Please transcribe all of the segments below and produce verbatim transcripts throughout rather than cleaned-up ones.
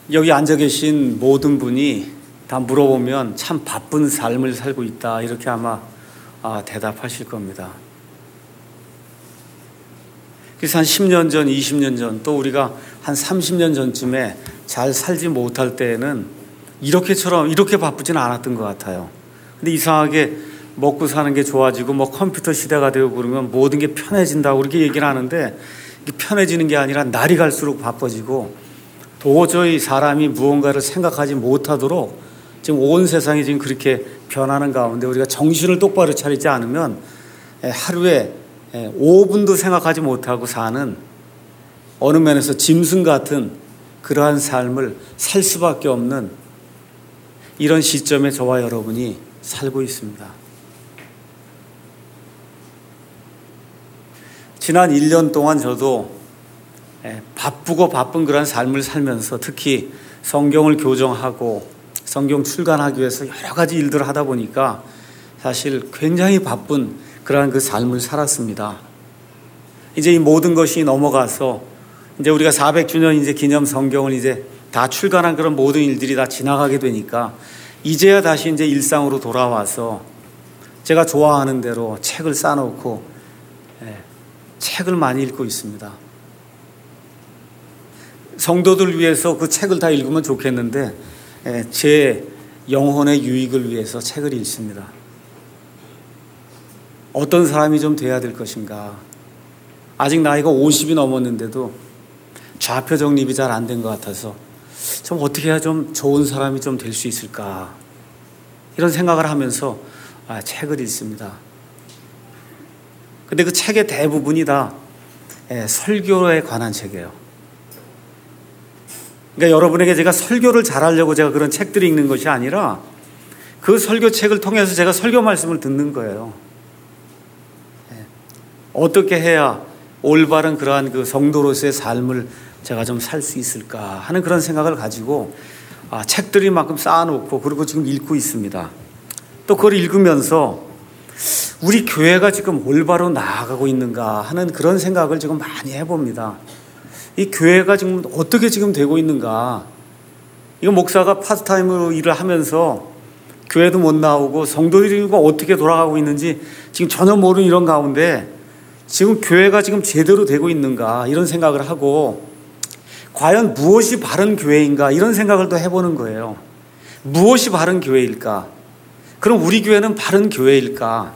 여기 앉아 계신 모든 분이 다 물어보면 참 바쁜 삶을 살고 있다, 이렇게 아마 아, 대답하실 겁니다. 그래서 한 십 년 전, 이십 년 전, 또 우리가 한 삼십 년 전쯤에 잘 살지 못할 때에는 이렇게처럼 이렇게 바쁘지는 않았던 것 같아요. 근데 이상하게 먹고 사는 게 좋아지고 뭐 컴퓨터 시대가 되고 그러면 모든 게 편해진다고 그렇게 얘기를 하는데, 이게 편해지는 게 아니라 날이 갈수록 바빠지고 도저히 사람이 무언가를 생각하지 못하도록 지금 온 세상이 지금 그렇게 변하는 가운데 우리가 정신을 똑바로 차리지 않으면 하루에 오 분도 생각하지 못하고 사는, 어느 면에서 짐승 같은 그러한 삶을 살 수밖에 없는 이런 시점에 저와 여러분이 살고 있습니다. 지난 일 년 동안 저도 바쁘고 바쁜 그런 삶을 살면서 특히 성경을 교정하고 성경 출간하기 위해서 여러 가지 일들을 하다 보니까 사실 굉장히 바쁜 그러한 그 삶을 살았습니다. 이제 이 모든 것이 넘어가서 이제 우리가 사백 주년 이제 기념 성경을 이제 다 출간한 그런 모든 일들이 다 지나가게 되니까 이제야 다시 이제 일상으로 돌아와서 제가 좋아하는 대로 책을 쌓아놓고 예, 책을 많이 읽고 있습니다. 성도들 위해서 그 책을 다 읽으면 좋겠는데 예, 제 영혼의 유익을 위해서 책을 읽습니다. 어떤 사람이 좀 돼야 될 것인가. 아직 나이가 오십이 넘었는데도 좌표 정립이 잘 안 된 것 같아서 좀 어떻게 해야 좀 좋은 사람이 좀 될 수 있을까, 이런 생각을 하면서 아, 책을 읽습니다. 근데 그 책의 대부분이 다 예, 설교에 관한 책이에요. 그러니까 여러분에게 제가 설교를 잘하려고 제가 그런 책들을 읽는 것이 아니라 그 설교책을 통해서 제가 설교 말씀을 듣는 거예요. 예, 어떻게 해야 올바른 그러한 그 성도로서의 삶을 제가 좀 살 수 있을까 하는 그런 생각을 가지고 아, 책들이 만큼 쌓아놓고 그리고 지금 읽고 있습니다. 또 그걸 읽으면서 우리 교회가 지금 올바로 나아가고 있는가 하는 그런 생각을 지금 많이 해봅니다. 이 교회가 지금 어떻게 지금 되고 있는가. 이거 목사가 파트타임으로 일을 하면서 교회도 못 나오고 성도들이 어떻게 돌아가고 있는지 지금 전혀 모르는 이런 가운데 지금 교회가 지금 제대로 되고 있는가, 이런 생각을 하고 과연 무엇이 바른 교회인가, 이런 생각을 또 해보는 거예요. 무엇이 바른 교회일까? 그럼 우리 교회는 바른 교회일까?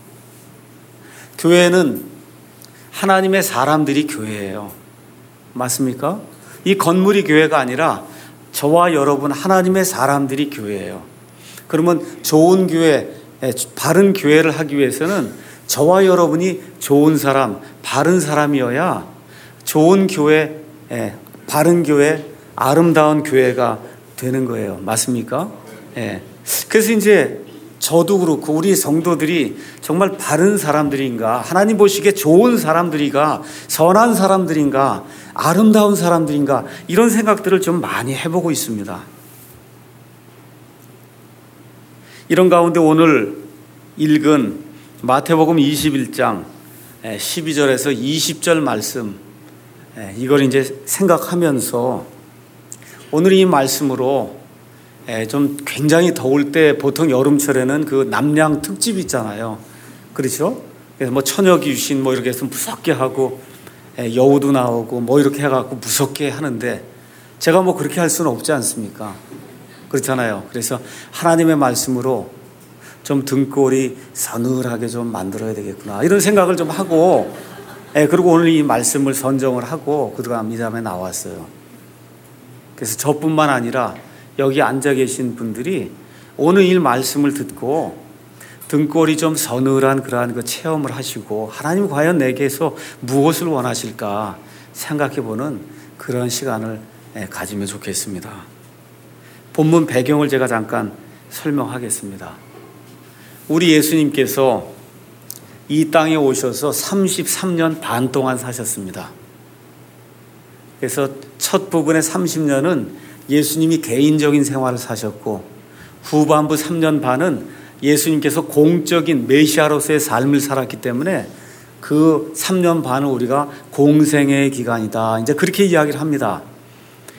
교회는 하나님의 사람들이 교회예요. 맞습니까? 이 건물이 교회가 아니라 저와 여러분 하나님의 사람들이 교회예요. 그러면 좋은 교회, 바른 교회를 하기 위해서는 저와 여러분이 좋은 사람, 바른 사람이어야 좋은 교회, 바른 교회, 아름다운 교회가 되는 거예요. 맞습니까? 예. 그래서 이제 저도 그렇고 우리 성도들이 정말 바른 사람들인가, 하나님 보시기에 좋은 사람들인가, 선한 사람들인가, 아름다운 사람들인가, 이런 생각들을 좀 많이 해보고 있습니다. 이런 가운데 오늘 읽은 마태복음 이십일 장 십이 절에서 이십 절 말씀, 이걸 이제 생각하면서 오늘 이 말씀으로 좀 굉장히 더울 때 보통 여름철에는 그 남양 특집 있잖아요. 그렇죠? 그래서 뭐 처녀 귀신 뭐 이렇게 해서 무섭게 하고 여우도 나오고 뭐 이렇게 해갖고 무섭게 하는데 제가 뭐 그렇게 할 수는 없지 않습니까? 그렇잖아요. 그래서 하나님의 말씀으로 좀 등골이 서늘하게 좀 만들어야 되겠구나, 이런 생각을 좀 하고 예, 그리고 오늘 이 말씀을 선정을 하고 그 다음 이 다음에 나왔어요. 그래서 저뿐만 아니라 여기 앉아 계신 분들이 오늘 이 말씀을 듣고 등골이 좀 서늘한 그러한 그 체험을 하시고 하나님 과연 내게서 무엇을 원하실까 생각해보는 그런 시간을 가지면 좋겠습니다. 본문 배경을 제가 잠깐 설명하겠습니다. 우리 예수님께서 이 땅에 오셔서 삼십삼 년 반 동안 사셨습니다. 그래서 첫 부분의 삼십 년은 예수님이 개인적인 생활을 사셨고 후반부 삼 년 반은 예수님께서 공적인 메시아로서의 삶을 살았기 때문에 그 삼 년 반은 우리가 공생애의 기간이다, 이제 그렇게 이야기를 합니다.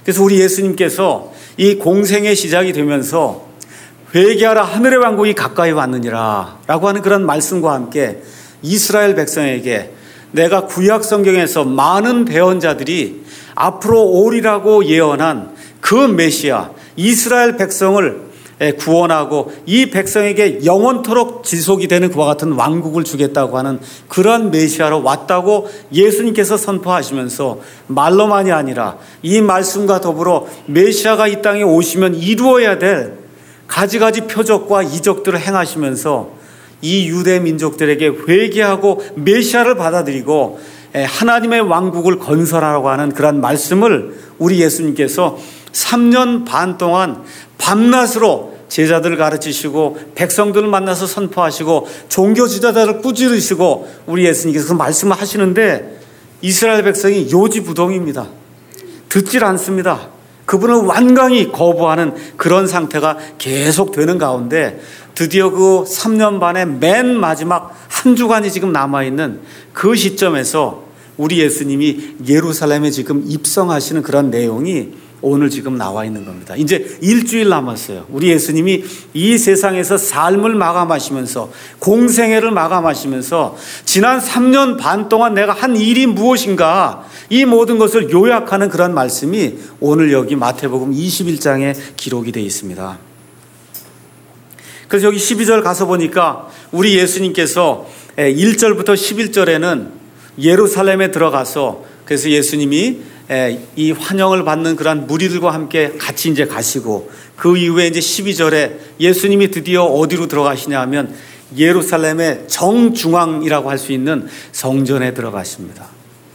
그래서 우리 예수님께서 이 공생의 시작이 되면서 회개하라 하늘의 왕국이 가까이 왔느니라 라고 하는 그런 말씀과 함께 이스라엘 백성에게 내가 구약 성경에서 많은 배언자들이 앞으로 오리라고 예언한 그 메시아 이스라엘 백성을 구원하고 이 백성에게 영원토록 지속이 되는 그와 같은 왕국을 주겠다고 하는 그러한 메시아로 왔다고 예수님께서 선포하시면서 말로만이 아니라 이 말씀과 더불어 메시아가 이 땅에 오시면 이루어야 될 가지가지 표적과 이적들을 행하시면서 이 유대 민족들에게 회개하고 메시아를 받아들이고 하나님의 왕국을 건설하라고 하는 그런 말씀을 우리 예수님께서 삼 년 반 동안 밤낮으로 제자들을 가르치시고 백성들을 만나서 선포하시고 종교 지도자들을 꾸짖으시고 우리 예수님께서 그 말씀을 하시는데 이스라엘 백성이 요지부동입니다. 듣질 않습니다. 그분을 완강히 거부하는 그런 상태가 계속되는 가운데 드디어 그 삼 년 반의 맨 마지막 한 주간이 지금 남아있는 그 시점에서 우리 예수님이 예루살렘에 지금 입성하시는 그런 내용이 오늘 지금 나와 있는 겁니다. 이제 일주일 남았어요. 우리 예수님이 이 세상에서 삶을 마감하시면서 공생애를 마감하시면서 지난 삼 년 반 동안 내가 한 일이 무엇인가 이 모든 것을 요약하는 그런 말씀이 오늘 여기 마태복음 이십일 장에 기록이 되어 있습니다. 그래서 여기 십이 절 가서 보니까 우리 예수님께서 일 절부터 십일 절에는 예루살렘에 들어가서 그래서 예수님이 이 환영을 받는 그러한 무리들과 함께 같이 이제 가시고 그 이후에 이제 십이 절에 예수님이 드디어 어디로 들어가시냐 하면 예루살렘의 정중앙이라고 할 수 있는 성전에 들어가십니다.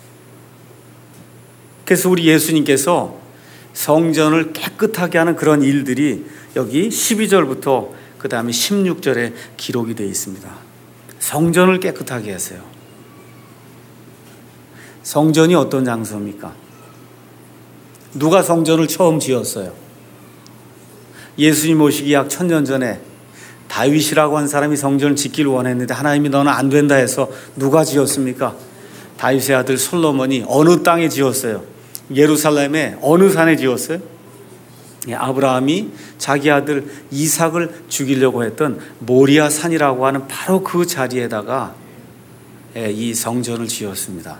그래서 우리 예수님께서 성전을 깨끗하게 하는 그런 일들이 여기 십이 절부터 그 다음에 십육 절에 기록이 되어 있습니다. 성전을 깨끗하게 하세요. 성전이 어떤 장소입니까? 누가 성전을 처음 지었어요? 예수님 오시기 약 천년 전에 다윗이라고 한 사람이 성전을 짓기를 원했는데 하나님이 너는 안 된다 해서 누가 지었습니까? 다윗의 아들 솔로몬이 어느 땅에 지었어요? 예루살렘의 어느 산에 지었어요? 아브라함이 자기 아들 이삭을 죽이려고 했던 모리아 산이라고 하는 바로 그 자리에다가 이 성전을 지었습니다.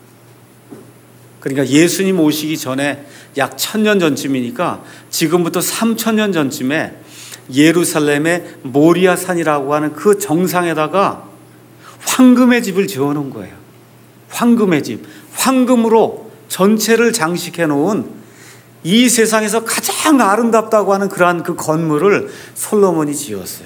그러니까 예수님 오시기 전에 약 천년 전쯤이니까 지금부터 삼천 년 전쯤에 예루살렘의 모리아 산이라고 하는 그 정상에다가 황금의 집을 지어놓은 거예요. 황금의 집. 황금으로 전체를 장식해 놓은 이 세상에서 가장 아름답다고 하는 그러한 그 건물을 솔로몬이 지었어요.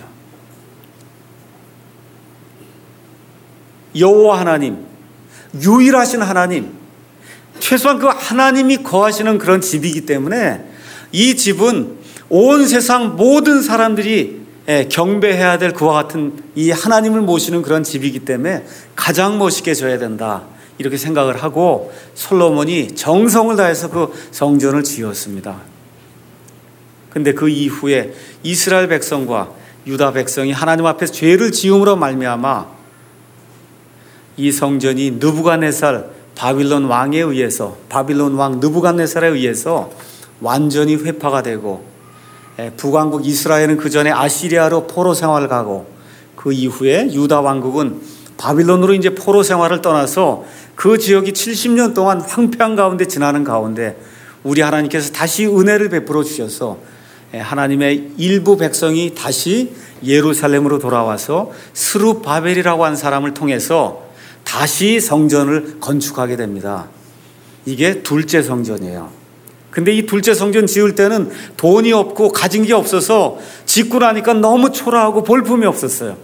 여호와 하나님, 유일하신 하나님, 최소한 그 하나님이 거하시는 그런 집이기 때문에 이 집은 온 세상 모든 사람들이 경배해야 될 그와 같은 이 하나님을 모시는 그런 집이기 때문에 가장 멋있게 져야 된다. 이렇게 생각을 하고 솔로몬이 정성을 다해서 그 성전을 지었습니다. 그런데 그 이후에 이스라엘 백성과 유다 백성이 하나님 앞에서 죄를 지음으로 말미암아 이 성전이 느부갓네살 바빌론 왕에 의해서 바빌론 왕 느부갓네살에 의해서 완전히 회파가 되고 북왕국 이스라엘은 그 전에 아시리아로 포로 생활을 가고 그 이후에 유다 왕국은 바빌론으로 이제 포로 생활을 떠나서 그 지역이 칠십 년 동안 황폐한 가운데 지나는 가운데 우리 하나님께서 다시 은혜를 베풀어 주셔서 하나님의 일부 백성이 다시 예루살렘으로 돌아와서 스룹바벨이라고 하는 사람을 통해서 다시 성전을 건축하게 됩니다. 이게 둘째 성전이에요. 근데 이 둘째 성전 지을 때는 돈이 없고 가진 게 없어서 짓고 나니까 너무 초라하고 볼품이 없었어요.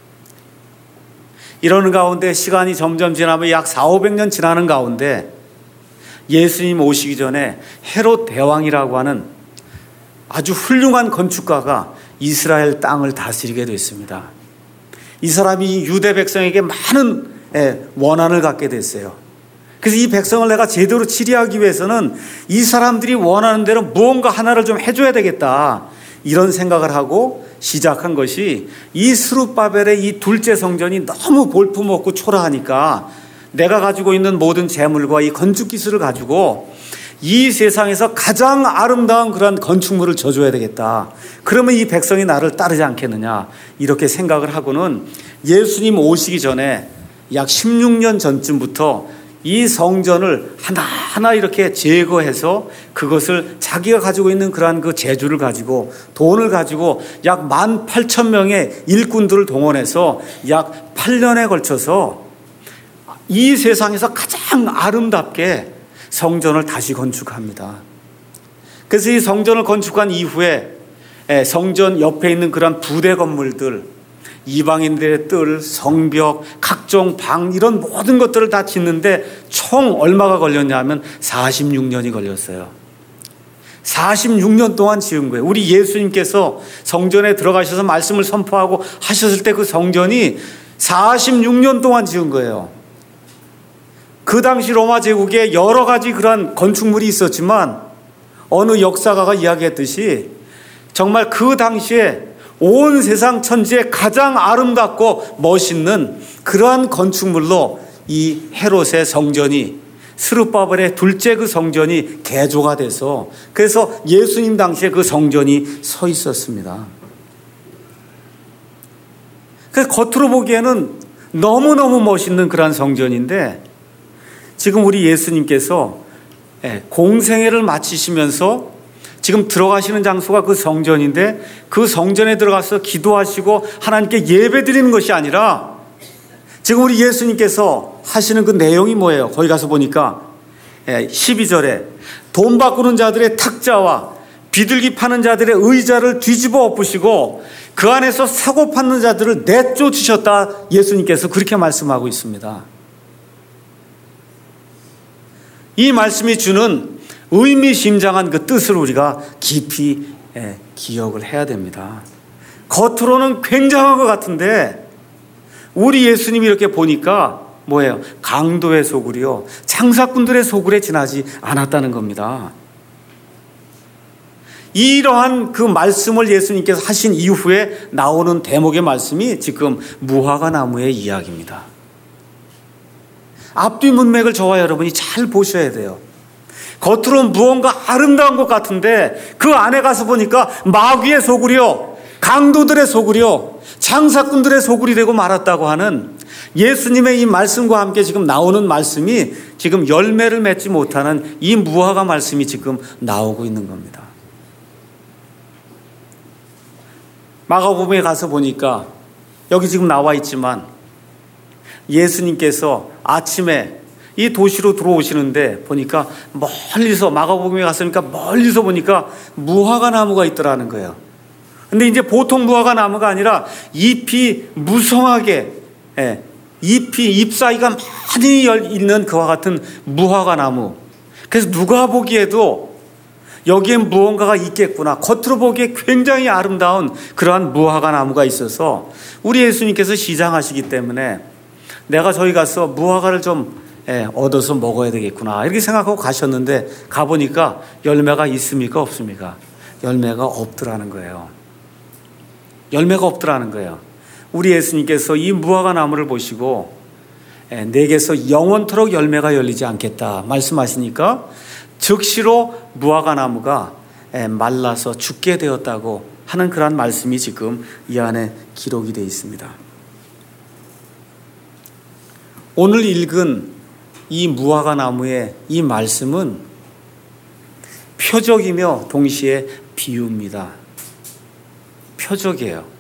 이러는 가운데 시간이 점점 지나면 약 사오백 년 지나는 가운데 예수님 오시기 전에 헤롯 대왕이라고 하는 아주 훌륭한 건축가가 이스라엘 땅을 다스리게 됐습니다. 이 사람이 유대 백성에게 많은 원한을 갖게 됐어요. 그래서 이 백성을 내가 제대로 치리하기 위해서는 이 사람들이 원하는 대로 무언가 하나를 좀 해줘야 되겠다. 이런 생각을 하고 시작한 것이 이 스룹바벨의 이 둘째 성전이 너무 볼품없고 초라하니까 내가 가지고 있는 모든 재물과 이 건축 기술을 가지고 이 세상에서 가장 아름다운 그런 건축물을 져줘야 되겠다. 그러면 이 백성이 나를 따르지 않겠느냐. 이렇게 생각을 하고는 예수님 오시기 전에 약 십육 년 전쯤부터 이 성전을 하나하나 이렇게 제거해서 그것을 자기가 가지고 있는 그러한 그 재주를 가지고 돈을 가지고 약 만 팔천 명의 일꾼들을 동원해서 약 팔 년에 걸쳐서 이 세상에서 가장 아름답게 성전을 다시 건축합니다. 그래서 이 성전을 건축한 이후에 성전 옆에 있는 그런 부대 건물들, 이방인들의 뜰, 성벽, 각종 방 이런 모든 것들을 다 짓는데 총 얼마가 걸렸냐면 사십육 년이 걸렸어요. 사십육 년 동안 지은 거예요. 우리 예수님께서 성전에 들어가셔서 말씀을 선포하고 하셨을 때 그 성전이 사십육 년 동안 지은 거예요. 그 당시 로마 제국에 여러 가지 그런 건축물이 있었지만 어느 역사가가 이야기했듯이 정말 그 당시에 온 세상 천지에 가장 아름답고 멋있는 그러한 건축물로 이 헤롯의 성전이, 스룹바벨의 둘째 그 성전이 개조가 돼서 그래서 예수님 당시에 그 성전이 서 있었습니다. 그래서 겉으로 보기에는 너무너무 멋있는 그러한 성전인데 지금 우리 예수님께서 공생애를 마치시면서 지금 들어가시는 장소가 그 성전인데 그 성전에 들어가서 기도하시고 하나님께 예배 드리는 것이 아니라 지금 우리 예수님께서 하시는 그 내용이 뭐예요? 거기 가서 보니까 십이 절에 돈 바꾸는 자들의 탁자와 비둘기 파는 자들의 의자를 뒤집어 엎으시고 그 안에서 사고 파는 자들을 내쫓으셨다. 예수님께서 그렇게 말씀하고 있습니다. 이 말씀이 주는 의미심장한 그 뜻을 우리가 깊이 기억을 해야 됩니다. 겉으로는 굉장한 것 같은데 우리 예수님이 이렇게 보니까 뭐예요? 강도의 소굴이요, 장사꾼들의 소굴에 지나지 않았다는 겁니다. 이러한 그 말씀을 예수님께서 하신 이후에 나오는 대목의 말씀이 지금 무화과 나무의 이야기입니다. 앞뒤 문맥을 저와 여러분이 잘 보셔야 돼요. 겉으로는 무언가 아름다운 것 같은데 그 안에 가서 보니까 마귀의 소굴이요, 강도들의 소굴이요, 장사꾼들의 소굴이 되고 말았다고 하는 예수님의 이 말씀과 함께 지금 나오는 말씀이 지금 열매를 맺지 못하는 이 무화과 말씀이 지금 나오고 있는 겁니다. 마가복음에 가서 보니까 여기 지금 나와 있지만 예수님께서 아침에 이 도시로 들어오시는데 보니까 멀리서, 마가복음에 갔으니까 멀리서 보니까 무화과 나무가 있더라는 거예요. 근데 이제 보통 무화과 나무가 아니라 잎이 무성하게, 예, 잎이 잎 사이가 많이 있는 그와 같은 무화과 나무. 그래서 누가 보기에도 여기에 무언가가 있겠구나, 겉으로 보기에 굉장히 아름다운 그러한 무화과 나무가 있어서 우리 예수님께서 시장하시기 때문에 내가 저기 가서 무화과를 좀 예, 얻어서 먹어야 되겠구나 이렇게 생각하고 가셨는데 가보니까 열매가 있습니까 없습니까? 열매가 없더라는 거예요. 열매가 없더라는 거예요. 우리 예수님께서 이 무화과 나무를 보시고 예, 내게서 영원토록 열매가 열리지 않겠다 말씀하시니까 즉시로 무화과 나무가 예, 말라서 죽게 되었다고 하는 그런 말씀이 지금 이 안에 기록이 되어 있습니다. 오늘 읽은 이 무화과 나무의 이 말씀은 표적이며 동시에 비유입니다. 표적이에요.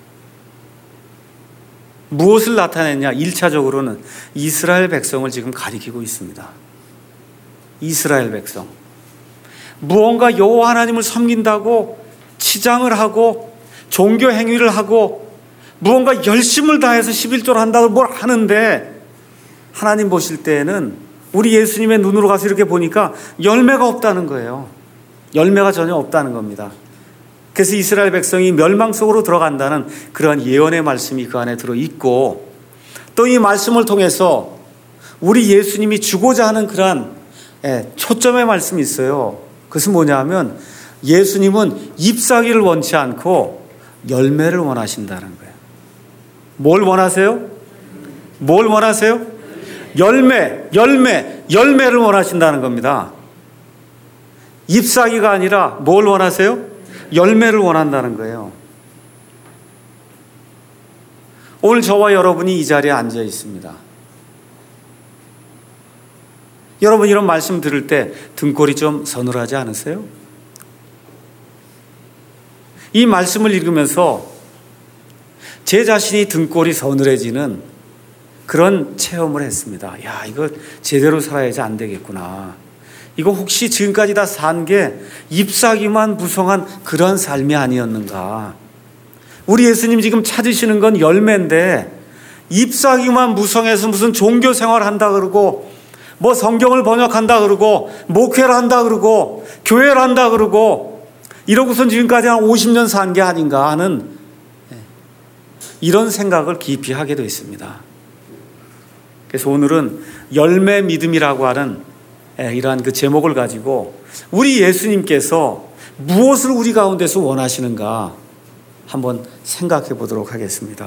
무엇을 나타내냐? 일 차적으로는 이스라엘 백성을 지금 가리키고 있습니다. 이스라엘 백성. 무언가 여호와 하나님을 섬긴다고 치장을 하고 종교 행위를 하고 무언가 열심을 다해서 십일조를 한다고 뭘 하는데 하나님 보실 때에는 우리 예수님의 눈으로 가서 이렇게 보니까 열매가 없다는 거예요. 열매가 전혀 없다는 겁니다. 그래서 이스라엘 백성이 멸망 속으로 들어간다는 그러한 예언의 말씀이 그 안에 들어있고 또 이 말씀을 통해서 우리 예수님이 주고자 하는 그러한 초점의 말씀이 있어요. 그것은 뭐냐 하면 예수님은 잎사귀를 원치 않고 열매를 원하신다는 거예요. 뭘 원하세요? 뭘 원하세요? 열매, 열매, 열매를 원하신다는 겁니다. 잎사귀가 아니라 뭘 원하세요? 열매를 원한다는 거예요. 오늘 저와 여러분이 이 자리에 앉아 있습니다. 여러분 이런 말씀 들을 때 등골이 좀 서늘하지 않으세요? 이 말씀을 읽으면서 제 자신이 등골이 서늘해지는 그런 체험을 했습니다. 야, 이거 제대로 살아야지 안 되겠구나. 이거 혹시 지금까지 다 산 게 잎사귀만 무성한 그런 삶이 아니었는가. 우리 예수님 지금 찾으시는 건 열매인데 잎사귀만 무성해서 무슨 종교 생활 한다 그러고 뭐 성경을 번역한다 그러고 목회를 한다 그러고 교회를 한다 그러고 이러고선 지금까지 한 오십 년 산 게 아닌가 하는 이런 생각을 깊이 하게 되어 있습니다. 그래서 오늘은 열매 믿음이라고 하는 이러한 그 제목을 가지고 우리 예수님께서 무엇을 우리 가운데서 원하시는가 한번 생각해 보도록 하겠습니다.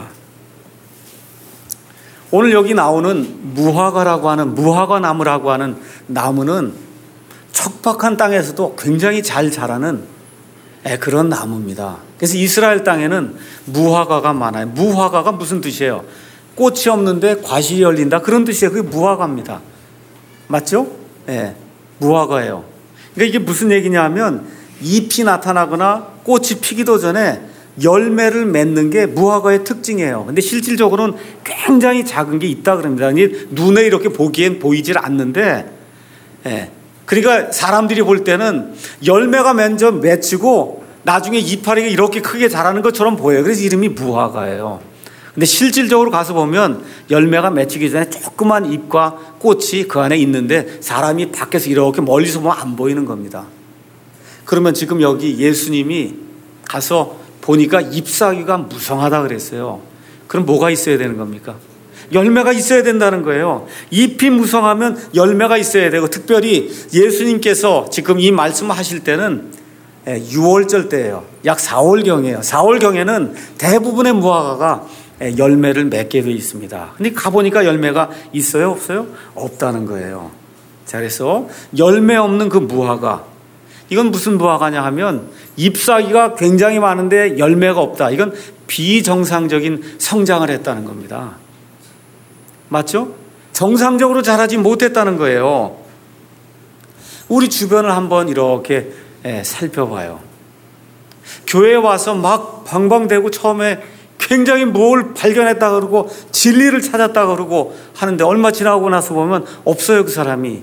오늘 여기 나오는 무화과라고 하는 무화과 나무라고 하는 나무는 척박한 땅에서도 굉장히 잘 자라는 그런 나무입니다. 그래서 이스라엘 땅에는 무화과가 많아요. 무화과가 무슨 뜻이에요? 꽃이 없는데 과실이 열린다 그런 뜻이에요. 그게 무화과입니다. 맞죠? 네, 무화과예요. 그러니까 이게 무슨 얘기냐면 잎이 나타나거나 꽃이 피기도 전에 열매를 맺는 게 무화과의 특징이에요. 근데 실질적으로는 굉장히 작은 게 있다 그럽니다. 눈에 이렇게 보기엔 보이질 않는데, 예. 그러니까 사람들이 볼 때는 열매가 먼저 맺히고 나중에 이파리가 이렇게 크게 자라는 것처럼 보여요. 그래서 이름이 무화과예요. 근데 실질적으로 가서 보면 열매가 맺히기 전에 조그만 잎과 꽃이 그 안에 있는데 사람이 밖에서 이렇게 멀리서 보면 안 보이는 겁니다. 그러면 지금 여기 예수님이 가서 보니까 잎사귀가 무성하다 그랬어요. 그럼 뭐가 있어야 되는 겁니까? 열매가 있어야 된다는 거예요. 잎이 무성하면 열매가 있어야 되고, 특별히 예수님께서 지금 이 말씀을 하실 때는 유월절 때예요. 약 사월경이에요. 사월경에는 대부분의 무화과가 열매를 맺게 되어 있습니다. 근데 가보니까 열매가 있어요? 없어요? 없다는 거예요. 자, 그래서 열매 없는 그 무화과, 이건 무슨 무화과냐 하면 잎사귀가 굉장히 많은데 열매가 없다. 이건 비정상적인 성장을 했다는 겁니다. 맞죠? 정상적으로 자라지 못했다는 거예요. 우리 주변을 한번 이렇게 살펴봐요. 교회에 와서 막 방방대고 처음에 굉장히 뭘 발견했다 그러고 진리를 찾았다 그러고 하는데 얼마 지나고 나서 보면 없어요, 그 사람이.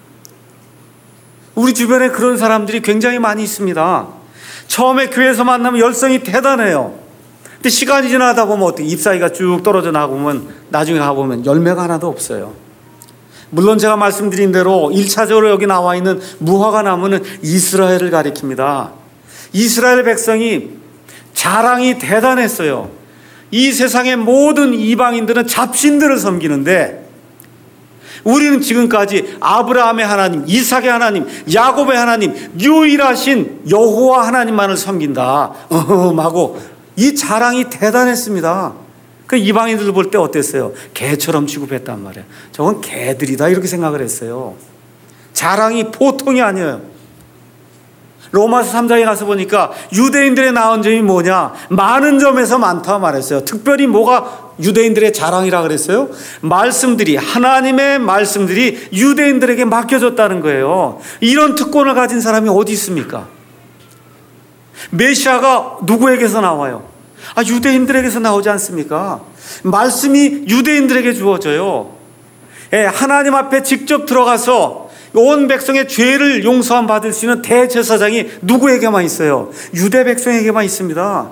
우리 주변에 그런 사람들이 굉장히 많이 있습니다. 처음에 교회에서 만나면 열성이 대단해요. 근데 시간이 지나다 보면 어떻게 잎사귀가 쭉 떨어져 나가보면 나중에 가보면 열매가 하나도 없어요. 물론 제가 말씀드린 대로 일 차적으로 여기 나와 있는 무화과 나무는 이스라엘을 가리킵니다. 이스라엘 백성이 자랑이 대단했어요. 이 세상의 모든 이방인들은 잡신들을 섬기는데 우리는 지금까지 아브라함의 하나님, 이삭의 하나님, 야곱의 하나님, 유일하신 여호와 하나님만을 섬긴다. 어흠하고 이 자랑이 대단했습니다. 그 이방인들 볼 때 어땠어요? 개처럼 취급했단 말이에요. 저건 개들이다 이렇게 생각을 했어요. 자랑이 보통이 아니에요. 로마서 삼 장에 가서 보니까 유대인들의 나은 점이 뭐냐? 많은 점에서 많다 말했어요. 특별히 뭐가 유대인들의 자랑이라 그랬어요? 말씀들이, 하나님의 말씀들이 유대인들에게 맡겨졌다는 거예요. 이런 특권을 가진 사람이 어디 있습니까? 메시아가 누구에게서 나와요? 아, 유대인들에게서 나오지 않습니까? 말씀이 유대인들에게 주어져요. 예, 하나님 앞에 직접 들어가서 온 백성의 죄를 용서함 받을 수 있는 대제사장이 누구에게만 있어요? 유대 백성에게만 있습니다.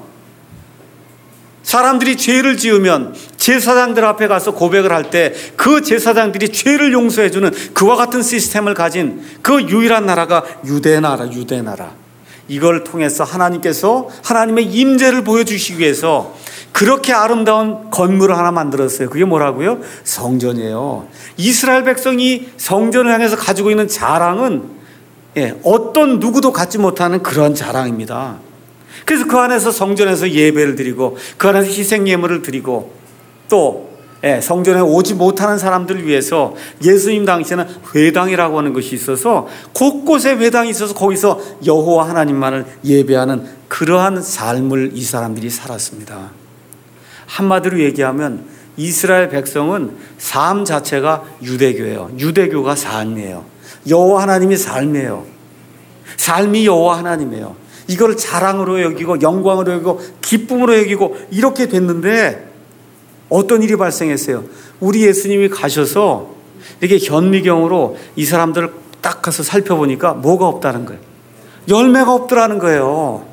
사람들이 죄를 지으면 제사장들 앞에 가서 고백을 할 때 그 제사장들이 죄를 용서해주는 그와 같은 시스템을 가진 그 유일한 나라가 유대 나라, 유대 나라. 이걸 통해서 하나님께서 하나님의 임재를 보여주시기 위해서 그렇게 아름다운 건물을 하나 만들었어요. 그게 뭐라고요? 성전이에요. 이스라엘 백성이 성전을 향해서 가지고 있는 자랑은 예, 어떤 누구도 갖지 못하는 그런 자랑입니다. 그래서 그 안에서 성전에서 예배를 드리고 그 안에서 희생 예물을 드리고 또 예, 성전에 오지 못하는 사람들을 위해서 예수님 당시에는 회당이라고 하는 것이 있어서 곳곳에 회당이 있어서 거기서 여호와 하나님만을 예배하는 그러한 삶을 이 사람들이 살았습니다. 한마디로 얘기하면 이스라엘 백성은 삶 자체가 유대교예요. 유대교가 삶이에요. 여호와 하나님이 삶이에요. 삶이 여호와 하나님이에요. 이걸 자랑으로 여기고 영광으로 여기고 기쁨으로 여기고 이렇게 됐는데 어떤 일이 발생했어요? 우리 예수님이 가셔서 이렇게 현미경으로 이 사람들을 딱 가서 살펴보니까 뭐가 없다는 거예요. 열매가 없더라는 거예요.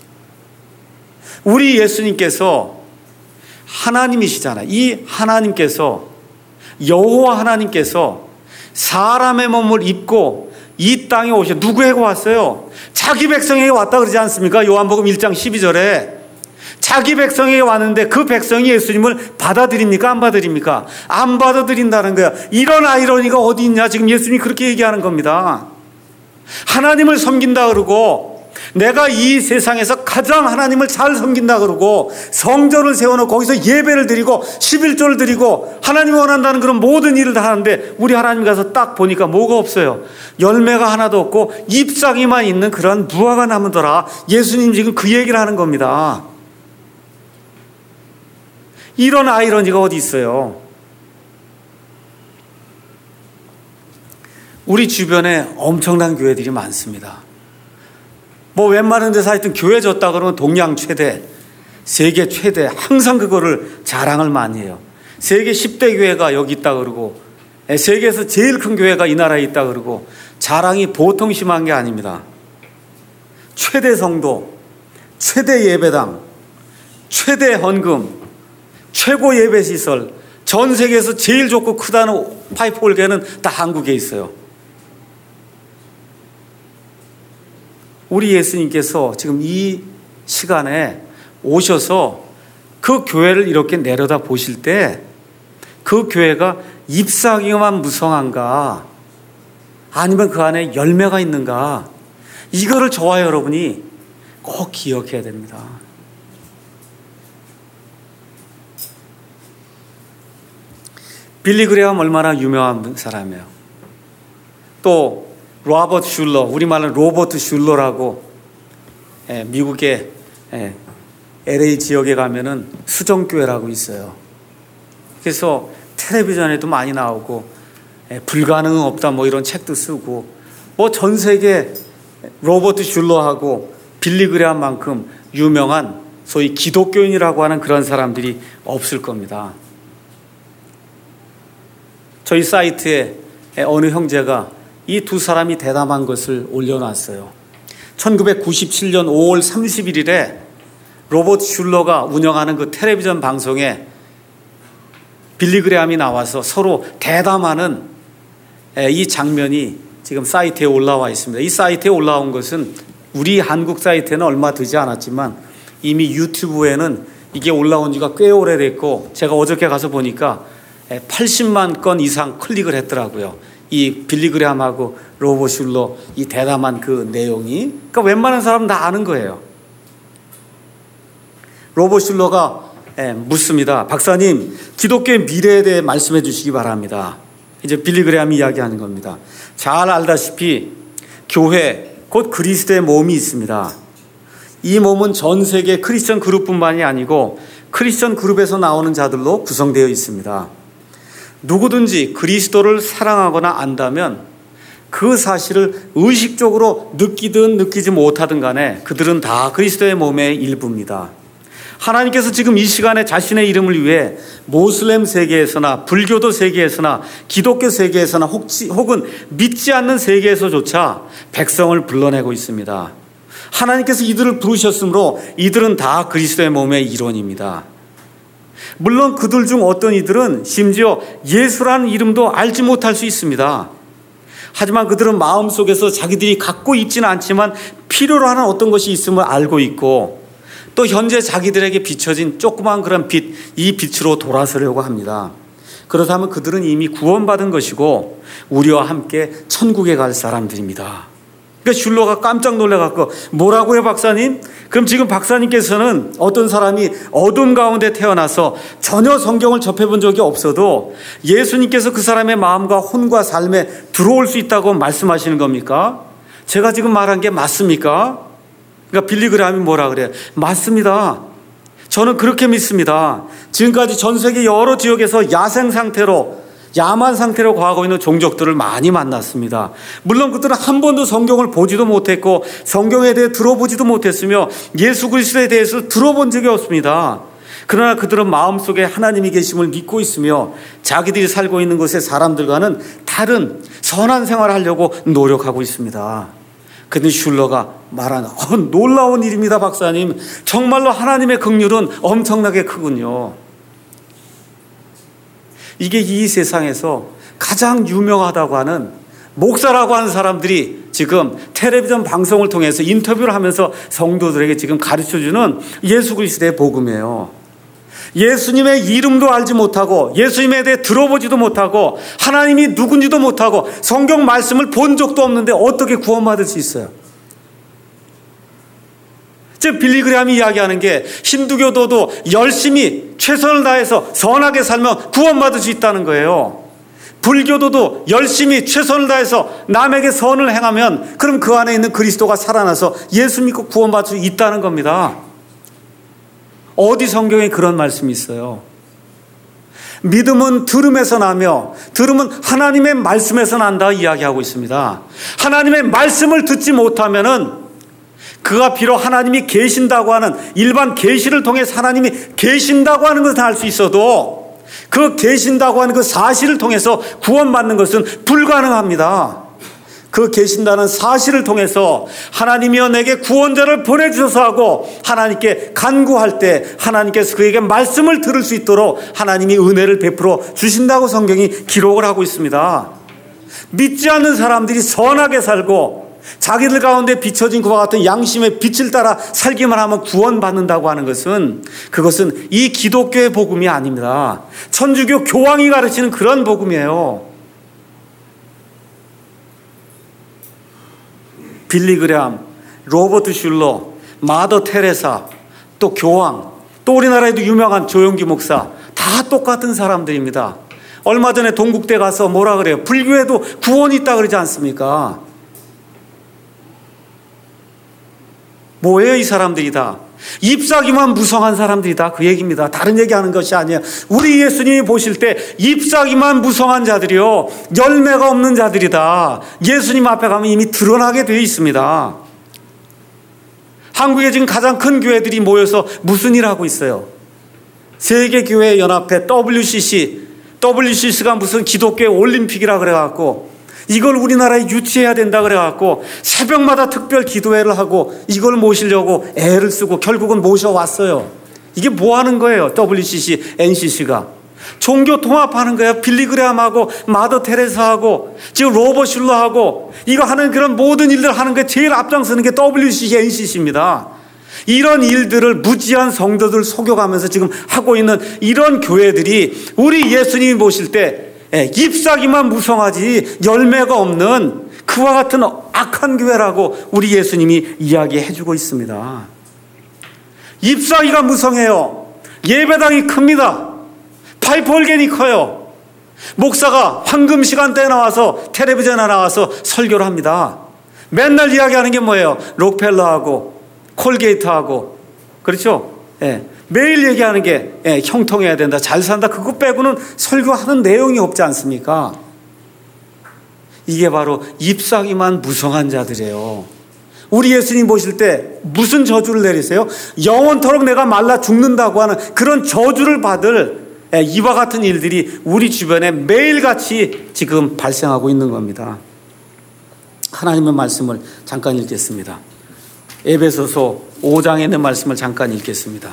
우리 예수님께서 하나님이시잖아요. 이 하나님께서 여호와 하나님께서 사람의 몸을 입고 이 땅에 오셔 누구에게 왔어요? 자기 백성에게 왔다 그러지 않습니까? 요한복음 일 장 십이 절에 자기 백성에게 왔는데 그 백성이 예수님을 받아들입니까? 안 받아들입니까? 안 받아들인다는 거야. 이런 아이러니가 어디 있냐? 지금 예수님이 그렇게 얘기하는 겁니다. 하나님을 섬긴다 그러고 내가 이 세상에서 가장 하나님을 잘 섬긴다 그러고 성전을 세워놓고 거기서 예배를 드리고 십일조를 드리고 하나님이 원한다는 그런 모든 일을 다 하는데 우리 하나님 가서 딱 보니까 뭐가 없어요. 열매가 하나도 없고 잎사귀만 있는 그런 무화과 나무더라. 예수님 지금 그 얘기를 하는 겁니다. 이런 아이러니가 어디 있어요? 우리 주변에 엄청난 교회들이 많습니다. 뭐 웬만한 데서 하여튼 교회 졌다 그러면 동양 최대, 세계 최대, 항상 그거를 자랑을 많이 해요. 세계 십 대 교회가 여기 있다 그러고 세계에서 제일 큰 교회가 이 나라에 있다 그러고 자랑이 보통 심한 게 아닙니다. 최대 성도, 최대 예배당, 최대 헌금, 최고 예배시설, 전 세계에서 제일 좋고 크다는 파이프 올게는 다 한국에 있어요. 우리 예수님께서 지금 이 시간에 오셔서 그 교회를 이렇게 내려다 보실 때 그 교회가 잎사귀만 무성한가 아니면 그 안에 열매가 있는가 이거를 저와 여러분이 꼭 기억해야 됩니다. 빌리 그레엄 얼마나 유명한 사람이에요. 또 로버트 슐러, 우리말은 로버트 슐러라고 예, 미국의 예, 엘에이 지역에 가면은 수정교회라고 있어요. 그래서 텔레비전에도 많이 나오고 예, 불가능은 없다 뭐 이런 책도 쓰고 뭐 전 세계 로버트 슐러하고 빌리 그레엄만큼 유명한 소위 기독교인이라고 하는 그런 사람들이 없을 겁니다. 저희 사이트에 어느 형제가 이 두 사람이 대담한 것을 올려놨어요. 천구백구십칠 년 오월 삼십일일에 로버트 슐러가 운영하는 그 텔레비전 방송에 빌리 그레엄이 나와서 서로 대담하는 이 장면이 지금 사이트에 올라와 있습니다. 이 사이트에 올라온 것은 우리 한국 사이트에는 얼마 되지 않았지만 이미 유튜브에는 이게 올라온 지가 꽤 오래됐고 제가 어저께 가서 보니까 팔십만 건 이상 클릭을 했더라고요. 이 빌리 그레엄하고 로버트 슐러 이 대담한 그 내용이 그러니까 웬만한 사람은 다 아는 거예요. 로버트 슐러가 묻습니다. 박사님, 기독교의 미래에 대해 말씀해 주시기 바랍니다. 이제 빌리 그레엄이 이야기하는 겁니다. 잘 알다시피 교회 곧 그리스도의 몸이 있습니다. 이 몸은 전 세계 크리스천 그룹뿐만이 아니고 크리스천 그룹에서 나오는 자들로 구성되어 있습니다. 누구든지 그리스도를 사랑하거나 안다면 그 사실을 의식적으로 느끼든 느끼지 못하든 간에 그들은 다 그리스도의 몸의 일부입니다. 하나님께서 지금 이 시간에 자신의 이름을 위해 모슬렘 세계에서나 불교도 세계에서나 기독교 세계에서나 혹시, 혹은 믿지 않는 세계에서조차 백성을 불러내고 있습니다. 하나님께서 이들을 부르셨으므로 이들은 다 그리스도의 몸의 일원입니다. 물론 그들 중 어떤 이들은 심지어 예수라는 이름도 알지 못할 수 있습니다. 하지만 그들은 마음속에서 자기들이 갖고 있지는 않지만 필요로 하는 어떤 것이 있음을 알고 있고 또 현재 자기들에게 비춰진 조그만 그런 빛, 이 빛으로 돌아서려고 합니다. 그렇다면 그들은 이미 구원받은 것이고 우리와 함께 천국에 갈 사람들입니다. 그러니까 슐러가 깜짝 놀라갖고 뭐라고요 박사님? 그럼 지금 박사님께서는 어떤 사람이 어둠 가운데 태어나서 전혀 성경을 접해본 적이 없어도 예수님께서 그 사람의 마음과 혼과 삶에 들어올 수 있다고 말씀하시는 겁니까? 제가 지금 말한 게 맞습니까? 그러니까 빌리 그레함이 뭐라 그래요? 맞습니다. 저는 그렇게 믿습니다. 지금까지 전 세계 여러 지역에서 야생 상태로, 야만 상태로 거하고 있는 종족들을 많이 만났습니다. 물론 그들은 한 번도 성경을 보지도 못했고 성경에 대해 들어보지도 못했으며 예수 그리스도에 대해서 들어본 적이 없습니다. 그러나 그들은 마음속에 하나님이 계심을 믿고 있으며 자기들이 살고 있는 곳의 사람들과는 다른 선한 생활을 하려고 노력하고 있습니다. 근데 슐러가 말하는 어, 놀라운 일입니다, 박사님. 정말로 하나님의 긍휼은 엄청나게 크군요. 이게 이 세상에서 가장 유명하다고 하는 목사라고 하는 사람들이 지금 텔레비전 방송을 통해서 인터뷰를 하면서 성도들에게 지금 가르쳐주는 예수 그리스도의 복음이에요. 예수님의 이름도 알지 못하고 예수님에 대해 들어보지도 못하고 하나님이 누군지도 못하고 성경 말씀을 본 적도 없는데 어떻게 구원받을 수 있어요? 즉 빌리 그레함이 이야기하는 게 힌두교도도 열심히 최선을 다해서 선하게 살면 구원받을 수 있다는 거예요. 불교도도 열심히 최선을 다해서 남에게 선을 행하면 그럼 그 안에 있는 그리스도가 살아나서 예수 믿고 구원받을 수 있다는 겁니다. 어디 성경에 그런 말씀이 있어요? 믿음은 들음에서 나며 들음은 하나님의 말씀에서 난다 이야기하고 있습니다. 하나님의 말씀을 듣지 못하면은 그가 비록 하나님이 계신다고 하는 일반 계시를 통해 하나님이 계신다고 하는 것을 알 수 있어도 그 계신다고 하는 그 사실을 통해서 구원받는 것은 불가능합니다. 그 계신다는 사실을 통해서 하나님이여 내게 구원자를 보내주셔서 하고 하나님께 간구할 때 하나님께서 그에게 말씀을 들을 수 있도록 하나님이 은혜를 베풀어 주신다고 성경이 기록을 하고 있습니다. 믿지 않는 사람들이 선하게 살고 자기들 가운데 비춰진 그와 같은 양심의 빛을 따라 살기만 하면 구원받는다고 하는 것은 그것은 이 기독교의 복음이 아닙니다. 천주교 교황이 가르치는 그런 복음이에요. 빌리 그레함, 로버트 슐러, 마더 테레사, 또 교황, 또 우리나라에도 유명한 조용기 목사 다 똑같은 사람들입니다. 얼마 전에 동국대 가서 뭐라 그래요? 불교에도 구원이 있다 그러지 않습니까? 뭐예요 이 사람들이 다? 잎사귀만 무성한 사람들이다 그 얘기입니다. 다른 얘기하는 것이 아니에요. 우리 예수님이 보실 때 잎사귀만 무성한 자들이요 열매가 없는 자들이다. 예수님 앞에 가면 이미 드러나게 되어 있습니다. 한국에 지금 가장 큰 교회들이 모여서 무슨 일 하고 있어요? 세계교회연합회 더블유씨씨 더블유씨씨가 무슨 기독교의 올림픽이라 그래갖고 이걸 우리나라에 유치해야 된다 그래갖고 새벽마다 특별 기도회를 하고 이걸 모시려고 애를 쓰고 결국은 모셔왔어요. 이게 뭐 하는 거예요? 더블유씨씨, 엔씨씨가 종교 통합하는 거예요. 빌리 그레함하고 마더 테레사하고 지금 로버트 슐러하고 이거 하는 그런 모든 일들 하는 게 제일 앞장서는 게 더블유씨씨, 엔씨씨입니다. 이런 일들을 무지한 성도들 속여가면서 지금 하고 있는 이런 교회들이 우리 예수님이 보실 때 잎사귀만 무성하지 열매가 없는 그와 같은 악한 교회라고 우리 예수님이 이야기해주고 있습니다. 잎사귀가 무성해요. 예배당이 큽니다. 파이프 올겐이 커요. 목사가 황금 시간대에 나와서 텔레비전에 나와서 설교를 합니다. 맨날 이야기하는 게 뭐예요? 록펠러하고 콜게이트하고 그렇죠? 예. 매일 얘기하는 게 예, 형통해야 된다, 잘 산다, 그거 빼고는 설교하는 내용이 없지 않습니까? 이게 바로 잎사귀만 무성한 자들이에요. 우리 예수님 보실 때 무슨 저주를 내리세요? 영원토록 내가 말라 죽는다고 하는 그런 저주를 받을 예, 이와 같은 일들이 우리 주변에 매일같이 지금 발생하고 있는 겁니다. 하나님의 말씀을 잠깐 읽겠습니다. 에베소서 오 장에 있는 말씀을 잠깐 읽겠습니다.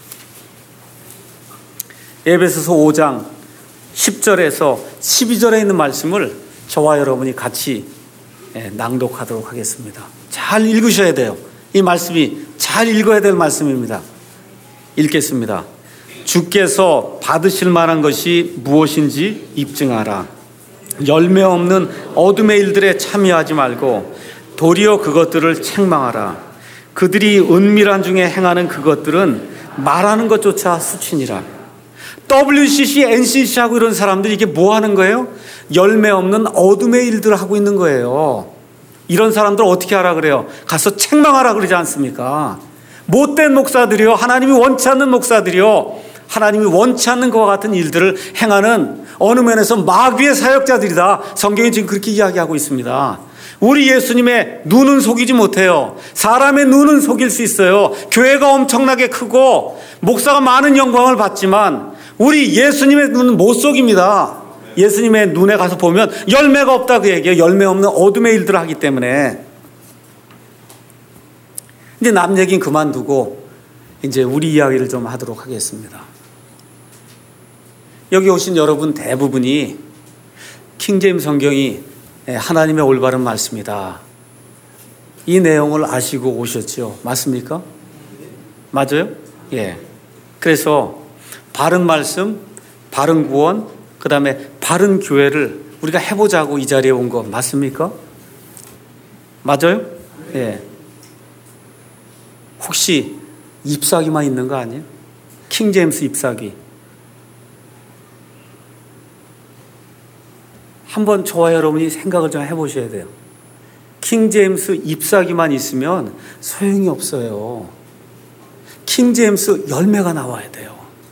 에베소서 오 장 십 절에서 십이 절에 있는 말씀을 저와 여러분이 같이 낭독하도록 하겠습니다. 잘 읽으셔야 돼요. 이 말씀이 잘 읽어야 될 말씀입니다. 읽겠습니다. 주께서 받으실 만한 것이 무엇인지 입증하라. 열매 없는 어둠의 일들에 참여하지 말고 도리어 그것들을 책망하라. 그들이 은밀한 중에 행하는 그것들은 말하는 것조차 수치니라. 더블유씨씨, 엔씨씨하고 이런 사람들이 이게 뭐 하는 거예요? 열매 없는 어둠의 일들을 하고 있는 거예요. 이런 사람들 어떻게 하라 그래요? 가서 책망하라 그러지 않습니까? 못된 목사들이요, 하나님이 원치 않는 목사들이요, 하나님이 원치 않는 것과 같은 일들을 행하는 어느 면에서 마귀의 사역자들이다. 성경이 지금 그렇게 이야기하고 있습니다. 우리 예수님의 눈은 속이지 못해요. 사람의 눈은 속일 수 있어요. 교회가 엄청나게 크고 목사가 많은 영광을 받지만 우리 예수님의 눈은 못 속입니다. 예수님의 눈에 가서 보면 열매가 없다 그 얘기예요. 열매 없는 어둠의 일들을 하기 때문에. 이제 남 얘기는 그만두고 이제 우리 이야기를 좀 하도록 하겠습니다. 여기 오신 여러분 대부분이 킹제임스 성경이 하나님의 올바른 말씀이다, 이 내용을 아시고 오셨죠. 맞습니까? 맞아요? 예. 그래서 바른 말씀, 바른 구원, 그 다음에 바른 교회를 우리가 해보자고 이 자리에 온 거 맞습니까? 맞아요? 예. 혹시 잎사귀만 있는 거 아니에요? 킹제임스 잎사귀. 한번 저와 여러분이 생각을 좀 해보셔야 돼요. 킹제임스 잎사귀만 있으면 소용이 없어요. 킹제임스 열매가 나와야 돼요.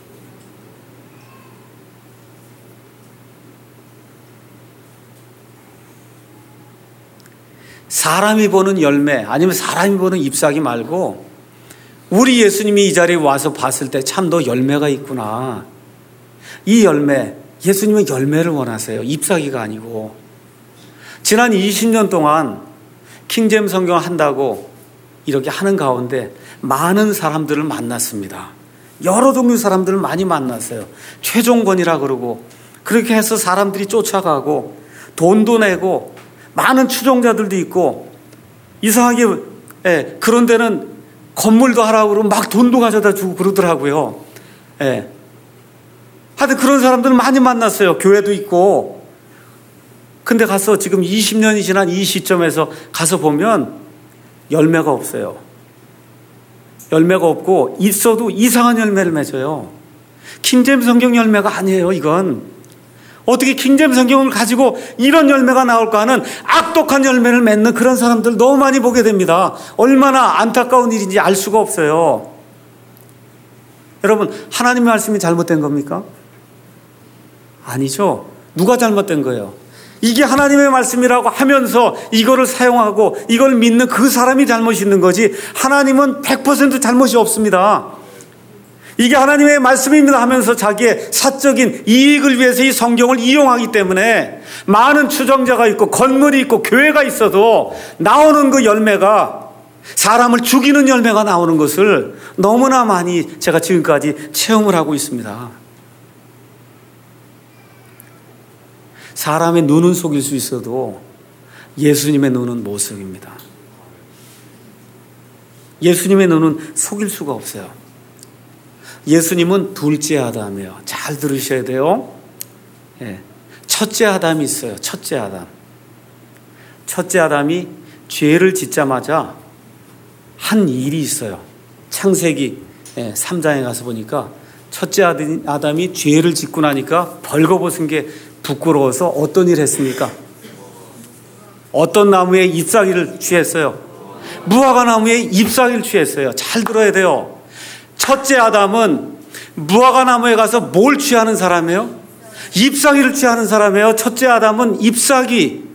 사람이 보는 열매 아니면 사람이 보는 잎사귀 말고 우리 예수님이 이 자리에 와서 봤을 때 참 너 열매가 있구나. 이 열매, 예수님은 열매를 원하세요. 잎사귀가 아니고. 지난 이십 년 동안 킹제임스 성경 한다고 이렇게 하는 가운데 많은 사람들을 만났습니다. 여러 종류 사람들을 많이 만났어요. 최종권이라 그러고 그렇게 해서 사람들이 쫓아가고 돈도 내고 많은 추종자들도 있고 이상하게 예, 그런 데는 건물도 하라고 그러고 막 돈도 가져다 주고 그러더라고요. 예. 하여튼 그런 사람들을 많이 만났어요. 교회도 있고. 근데 가서 지금 이십 년이 지난 이 시점에서 가서 보면 열매가 없어요. 열매가 없고 있어도 이상한 열매를 맺어요. 킹제임스 성경 열매가 아니에요. 이건 어떻게 킹제임스 성경을 가지고 이런 열매가 나올까 하는 악독한 열매를 맺는 그런 사람들 너무 많이 보게 됩니다. 얼마나 안타까운 일인지 알 수가 없어요. 여러분, 하나님의 말씀이 잘못된 겁니까? 아니죠. 누가 잘못된 거예요? 이게 하나님의 말씀이라고 하면서 이거를 사용하고 이걸 믿는 그 사람이 잘못이 있는 거지 하나님은 백 퍼센트 잘못이 없습니다. 이게 하나님의 말씀입니다 하면서 자기의 사적인 이익을 위해서 이 성경을 이용하기 때문에 많은 추종자가 있고 건물이 있고 교회가 있어도 나오는 그 열매가 사람을 죽이는 열매가 나오는 것을 너무나 많이 제가 지금까지 체험을 하고 있습니다. 사람의 눈은 속일 수 있어도 예수님의 눈은 못 속입니다. 예수님의 눈은 속일 수가 없어요. 예수님은 둘째 아담이에요. 잘 들으셔야 돼요. 예. 첫째 아담이 있어요. 첫째 아담. 첫째 아담이 죄를 짓자마자 한 일이 있어요. 창세기 삼 장에 가서 보니까 첫째 아담이 죄를 짓고 나니까 벌거벗은 게 부끄러워서 어떤 일을 했습니까? 어떤 나무에 잎사귀를 취했어요? 무화과 나무에 잎사귀를 취했어요. 잘 들어야 돼요. 첫째 아담은 무화과 나무에 가서 뭘 취하는 사람이에요? 잎사귀를 취하는 사람이에요. 첫째 아담은 잎사귀.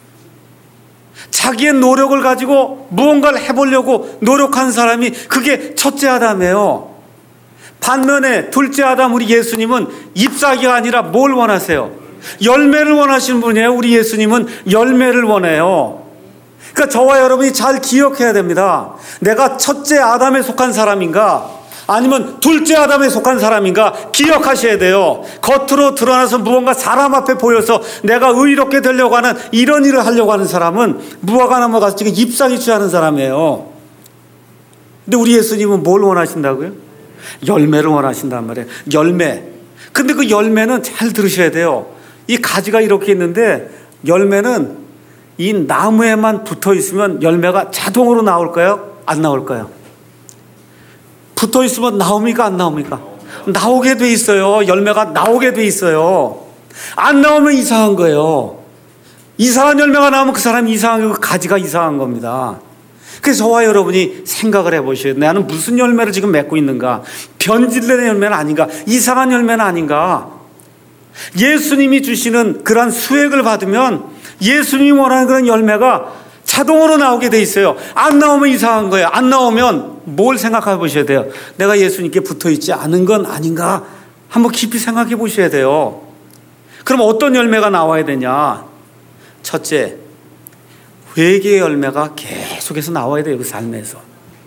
자기의 노력을 가지고 무언가를 해보려고 노력한 사람이 그게 첫째 아담이에요. 반면에 둘째 아담 우리 예수님은 잎사귀가 아니라 뭘 원하세요? 열매를 원하시는 분이에요. 우리 예수님은 열매를 원해요. 그러니까 저와 여러분이 잘 기억해야 됩니다. 내가 첫째 아담에 속한 사람인가 아니면 둘째 아담에 속한 사람인가 기억하셔야 돼요. 겉으로 드러나서 무언가 사람 앞에 보여서 내가 의롭게 되려고 하는 이런 일을 하려고 하는 사람은 무화과 나무 가서 지금 잎사귀 취하는 사람이에요. 근데 우리 예수님은 뭘 원하신다고요? 열매를 원하신단 말이에요. 열매. 근데 그 열매는 잘 들으셔야 돼요. 이 가지가 이렇게 있는데 열매는 이 나무에만 붙어 있으면 열매가 자동으로 나올까요? 안 나올까요? 붙어 있으면 나옵니까? 안 나옵니까? 나오게 돼 있어요. 열매가 나오게 돼 있어요. 안 나오면 이상한 거예요. 이상한 열매가 나오면 그 사람이 이상한 거고 가지가 이상한 겁니다. 그래서 저와 여러분이 생각을 해보셔야 돼요. 나는 무슨 열매를 지금 맺고 있는가? 변질된 열매는 아닌가? 이상한 열매는 아닌가? 예수님이 주시는 그런 수액을 받으면 예수님이 원하는 그런 열매가 자동으로 나오게 돼 있어요. 안 나오면 이상한 거예요. 안 나오면 뭘 생각해 보셔야 돼요. 내가 예수님께 붙어 있지 않은 건 아닌가? 한번 깊이 생각해 보셔야 돼요. 그럼 어떤 열매가 나와야 되냐? 첫째, 회개의 열매가 계속해서 나와야 돼요. 그 삶에서.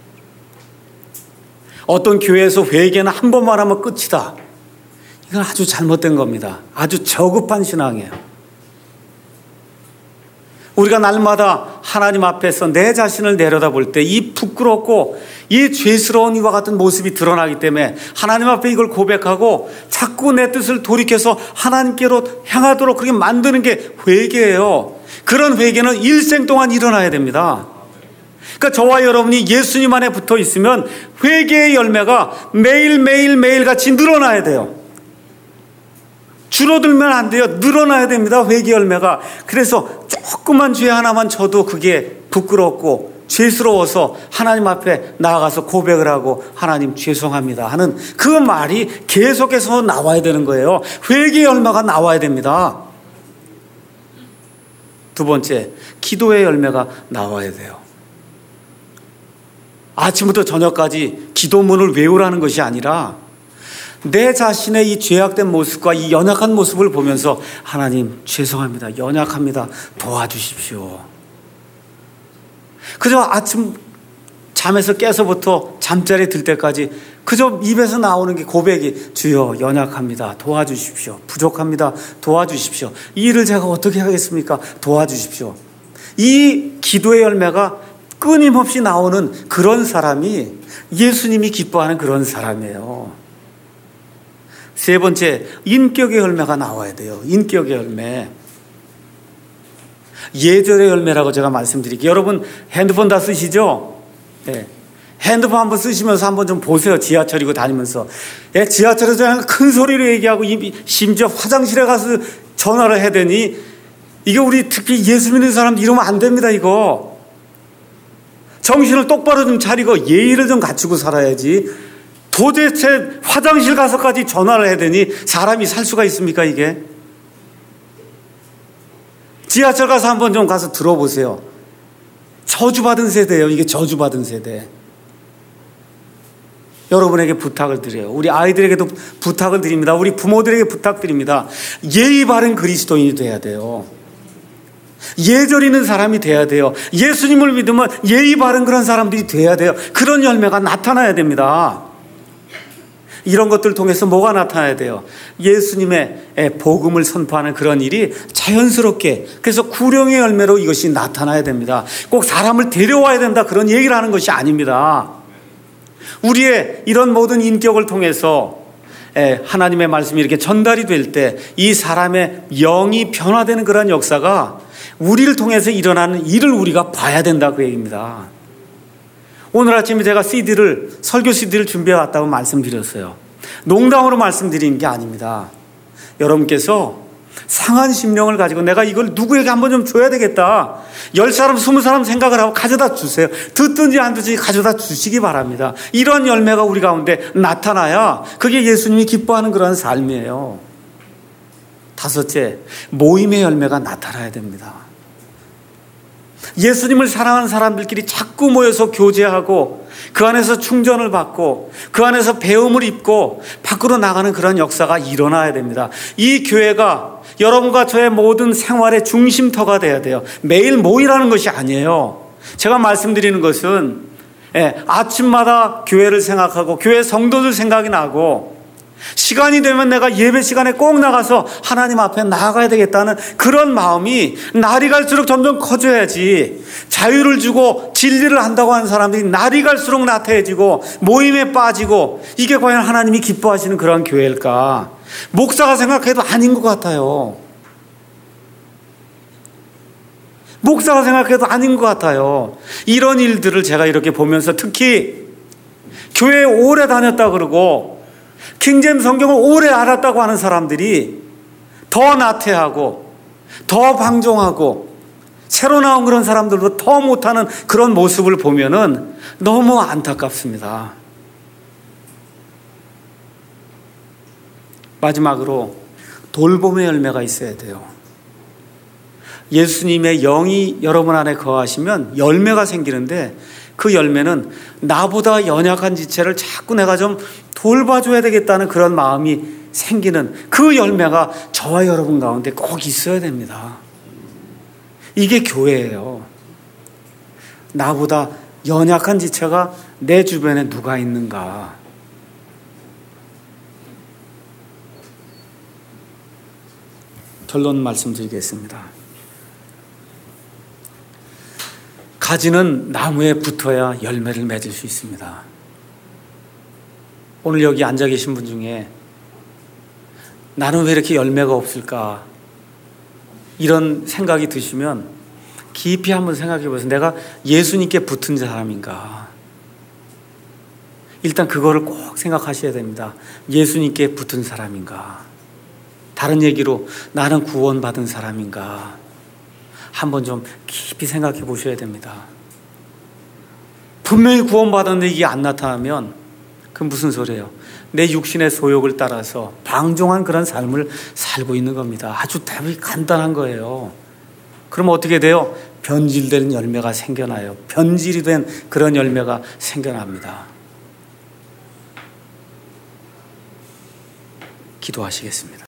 어떤 교회에서 회개는 한 번만 하면 끝이다. 이건 아주 잘못된 겁니다. 아주 저급한 신앙이에요. 우리가 날마다 하나님 앞에서 내 자신을 내려다볼 때 이 부끄럽고 이 죄스러운 이와 같은 모습이 드러나기 때문에 하나님 앞에 이걸 고백하고 자꾸 내 뜻을 돌이켜서 하나님께로 향하도록 그렇게 만드는 게 회개예요. 그런 회개는 일생 동안 일어나야 됩니다. 그러니까 저와 여러분이 예수님 안에 붙어 있으면 회개의 열매가 매일매일 매일같이 늘어나야 돼요. 줄어들면 안 돼요. 늘어나야 됩니다. 회개 열매가. 그래서 조그만 죄 하나만 져도 그게 부끄럽고 죄스러워서 하나님 앞에 나아가서 고백을 하고 하나님 죄송합니다 하는 그 말이 계속해서 나와야 되는 거예요. 회개 열매가 나와야 됩니다. 두 번째, 기도의 열매가 나와야 돼요. 아침부터 저녁까지 기도문을 외우라는 것이 아니라 내 자신의 이 죄악된 모습과 이 연약한 모습을 보면서 하나님 죄송합니다. 연약합니다. 도와주십시오. 그저 아침 잠에서 깨서부터 잠자리에 들 때까지 그저 입에서 나오는 게 고백이 주여 연약합니다. 도와주십시오. 부족합니다. 도와주십시오. 이 일을 제가 어떻게 하겠습니까? 도와주십시오. 이 기도의 열매가 끊임없이 나오는 그런 사람이 예수님이 기뻐하는 그런 사람이에요. 세 번째, 인격의 열매가 나와야 돼요. 인격의 열매. 예절의 열매라고 제가 말씀드릴게요. 여러분 핸드폰 다 쓰시죠? 네. 핸드폰 한번 쓰시면서 한번 좀 보세요. 지하철이고 다니면서. 네, 지하철에서 큰 소리로 얘기하고 심지어 화장실에 가서 전화를 해대니 이게 우리 특히 예수 믿는 사람들 이러면 안 됩니다. 이거. 정신을 똑바로 좀 차리고 예의를 좀 갖추고 살아야지. 도대체 화장실 가서까지 전화를 해야 되니 사람이 살 수가 있습니까 이게? 지하철 가서 한번 좀 가서 들어보세요. 저주받은 세대예요. 이게 저주받은 세대. 여러분에게 부탁을 드려요. 우리 아이들에게도 부탁을 드립니다. 우리 부모들에게 부탁드립니다. 예의 바른 그리스도인이 돼야 돼요. 예절 있는 사람이 돼야 돼요. 예수님을 믿으면 예의 바른 그런 사람들이 돼야 돼요. 그런 열매가 나타나야 됩니다. 이런 것들을 통해서 뭐가 나타나야 돼요? 예수님의 복음을 선포하는 그런 일이 자연스럽게, 그래서 구령의 열매로 이것이 나타나야 됩니다. 꼭 사람을 데려와야 된다 그런 얘기를 하는 것이 아닙니다. 우리의 이런 모든 인격을 통해서 하나님의 말씀이 이렇게 전달이 될 때 이 사람의 영이 변화되는 그런 역사가 우리를 통해서 일어나는 일을 우리가 봐야 된다 그 얘기입니다. 오늘 아침에 제가 씨디를, 설교 씨디를 준비해 왔다고 말씀드렸어요. 농담으로 말씀드리는 게 아닙니다. 여러분께서 상한 심령을 가지고 내가 이걸 누구에게 한번 좀 줘야 되겠다. 열 사람, 스무 사람 생각을 하고 가져다 주세요. 듣든지 안 듣든지 가져다 주시기 바랍니다. 이런 열매가 우리 가운데 나타나야 그게 예수님이 기뻐하는 그런 삶이에요. 다섯째, 모임의 열매가 나타나야 됩니다. 예수님을 사랑하는 사람들끼리 자꾸 모여서 교제하고 그 안에서 충전을 받고 그 안에서 배움을 입고 밖으로 나가는 그런 역사가 일어나야 됩니다. 이 교회가 여러분과 저의 모든 생활의 중심터가 돼야 돼요. 매일 모이라는 것이 아니에요. 제가 말씀드리는 것은 예, 아침마다 교회를 생각하고 교회 성도들 생각이 나고 시간이 되면 내가 예배 시간에 꼭 나가서 하나님 앞에 나아가야 되겠다는 그런 마음이 날이 갈수록 점점 커져야지. 자유를 주고 진리를 한다고 하는 사람들이 날이 갈수록 나태해지고 모임에 빠지고 이게 과연 하나님이 기뻐하시는 그런 교회일까? 목사가 생각해도 아닌 것 같아요. 목사가 생각해도 아닌 것 같아요. 이런 일들을 제가 이렇게 보면서 특히 교회에 오래 다녔다 그러고 킹제임스 성경을 오래 알았다고 하는 사람들이 더 나태하고 더 방종하고 새로 나온 그런 사람들도 더 못하는 그런 모습을 보면은 너무 안타깝습니다. 마지막으로 돌봄의 열매가 있어야 돼요. 예수님의 영이 여러분 안에 거하시면 열매가 생기는데 그 열매는 나보다 연약한 지체를 자꾸 내가 좀 돌봐줘야 되겠다는 그런 마음이 생기는 그 열매가 저와 여러분 가운데 꼭 있어야 됩니다. 이게 교회예요. 나보다 연약한 지체가 내 주변에 누가 있는가. 결론 말씀드리겠습니다. 가지는 나무에 붙어야 열매를 맺을 수 있습니다. 오늘 여기 앉아 계신 분 중에 나는 왜 이렇게 열매가 없을까? 이런 생각이 드시면 깊이 한번 생각해 보세요. 내가 예수님께 붙은 사람인가? 일단 그거를 꼭 생각하셔야 됩니다. 예수님께 붙은 사람인가? 다른 얘기로 나는 구원받은 사람인가? 한번 좀 깊이 생각해 보셔야 됩니다. 분명히 구원받았는데 이게 안 나타나면 그건 무슨 소리예요? 내 육신의 소욕을 따라서 방종한 그런 삶을 살고 있는 겁니다. 아주 답이 간단한 거예요. 그럼 어떻게 돼요? 변질된 열매가 생겨나요. 변질이 된 그런 열매가 생겨납니다. 기도하시겠습니다.